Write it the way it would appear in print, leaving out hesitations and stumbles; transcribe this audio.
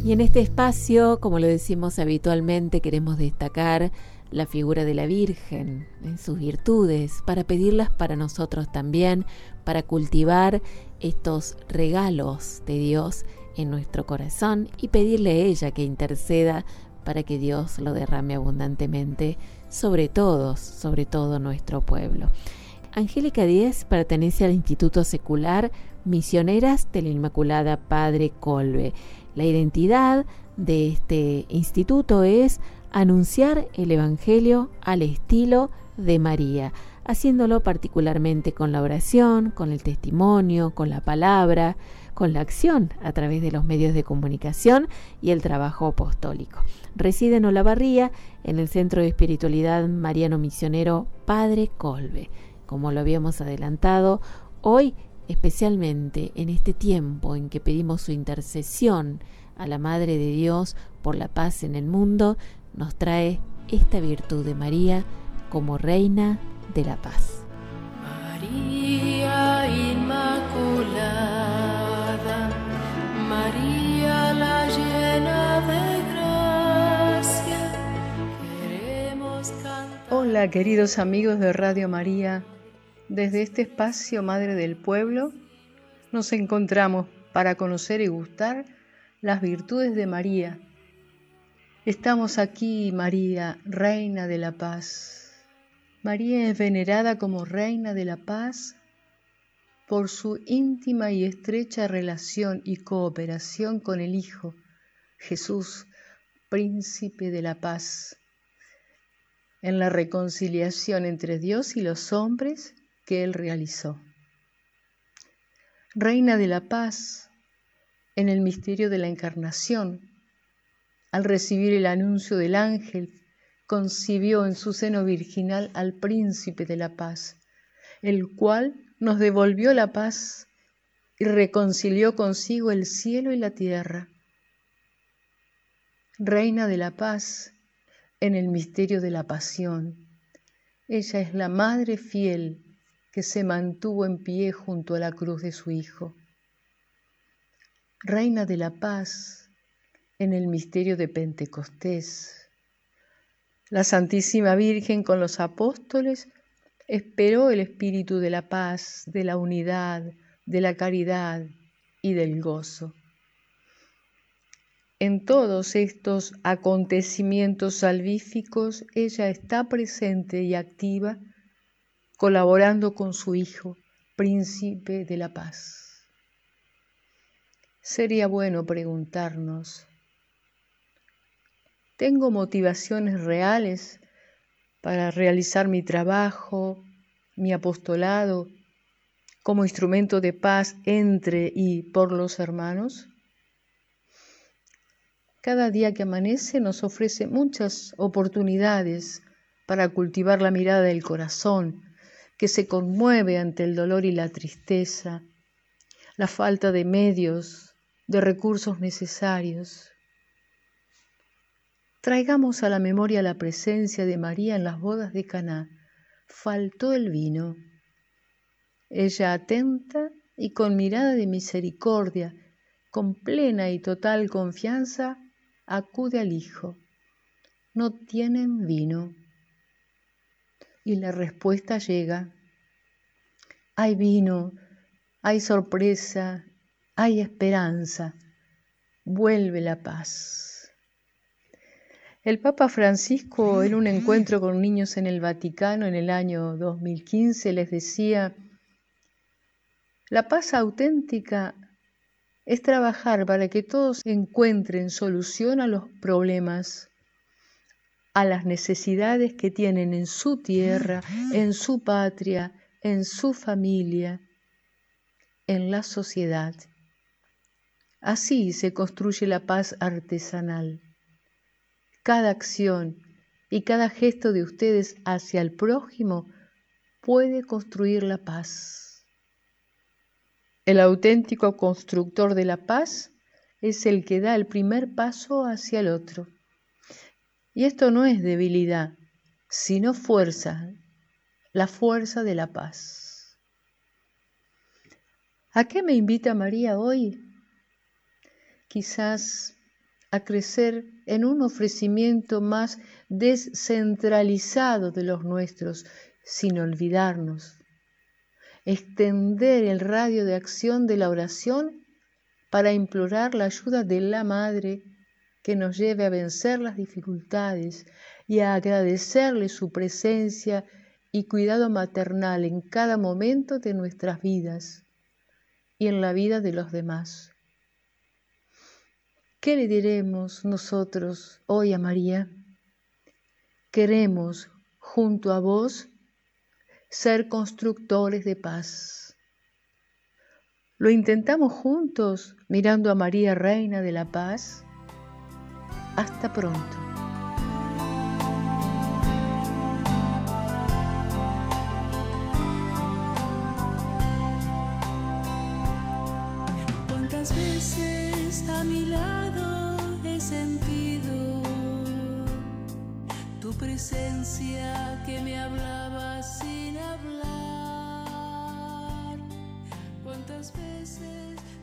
Y en este espacio, como lo decimos habitualmente, queremos destacar la figura de la Virgen, en sus virtudes, para pedirlas para nosotros también, para cultivar estos regalos de Dios en nuestro corazón y pedirle a ella que interceda para que Dios lo derrame abundantemente sobre todos, sobre todo nuestro pueblo. Angélica Díez pertenece al Instituto Secular Misioneras de la Inmaculada Padre Colbe. La identidad de este instituto es anunciar el Evangelio al estilo de María, haciéndolo particularmente con la oración, con el testimonio, con la palabra, con la acción a través de los medios de comunicación y el trabajo apostólico. Reside en Olavarría, en el Centro de Espiritualidad Mariano Misionero Padre Colbe. Como lo habíamos adelantado, hoy, especialmente en este tiempo en que pedimos su intercesión a la Madre de Dios por la paz en el mundo, nos trae esta virtud de María como Reina de la Paz. María Inmaculada, María la llena de gracia, queremos cantar. Hola queridos amigos de Radio María, desde este espacio Madre del Pueblo nos encontramos para conocer y gustar las virtudes de María. Estamos aquí, María, Reina de la Paz. María es venerada como Reina de la Paz por su íntima y estrecha relación y cooperación con el Hijo, Jesús, Príncipe de la Paz, en la reconciliación entre Dios y los hombres que Él realizó. Reina de la Paz, en el misterio de la Encarnación, al recibir el anuncio del ángel, concibió en su seno virginal al Príncipe de la Paz, el cual nos devolvió la paz y reconcilió consigo el cielo y la tierra. Reina de la Paz, en el misterio de la Pasión, ella es la Madre fiel que se mantuvo en pie junto a la cruz de su Hijo. Reina de la Paz, en el misterio de Pentecostés, la Santísima Virgen con los apóstoles esperó el espíritu de la paz, de la unidad, de la caridad y del gozo. En todos estos acontecimientos salvíficos ella está presente y activa, colaborando con su Hijo, Príncipe de la Paz. Sería bueno preguntarnos, ¿tengo motivaciones reales para realizar mi trabajo, mi apostolado, como instrumento de paz entre y por los hermanos? Cada día que amanece nos ofrece muchas oportunidades para cultivar la mirada del corazón, que se conmueve ante el dolor y la tristeza, la falta de medios, de recursos necesarios. Traigamos a la memoria la presencia de María en las bodas de Caná. Faltó el vino. Ella, atenta y con mirada de misericordia, con plena y total confianza, acude al Hijo. No tienen vino. Y la respuesta llega. Hay vino, hay sorpresa, hay esperanza. Vuelve la paz. El Papa Francisco, en un encuentro con niños en el Vaticano en el año 2015, les decía: la paz auténtica es trabajar para que todos encuentren solución a los problemas, a las necesidades que tienen en su tierra, en su patria, en su familia, en la sociedad. Así se construye la paz artesanal. Cada acción y cada gesto de ustedes hacia el prójimo puede construir la paz. El auténtico constructor de la paz es el que da el primer paso hacia el otro. Y esto no es debilidad, sino fuerza, la fuerza de la paz. ¿A qué me invita María hoy? Quizás a crecer en un ofrecimiento más descentralizado de los nuestros, sin olvidarnos. Extender el radio de acción de la oración para implorar la ayuda de la Madre que nos lleve a vencer las dificultades y a agradecerle su presencia y cuidado maternal en cada momento de nuestras vidas y en la vida de los demás. ¿Qué le diremos nosotros hoy a María? Queremos, junto a vos, ser constructores de paz. ¿Lo intentamos juntos mirando a María, Reina de la Paz? Hasta pronto. ¿Cuántas veces a mi lado he sentido tu presencia que me hablaba sin hablar? ¿Cuántas veces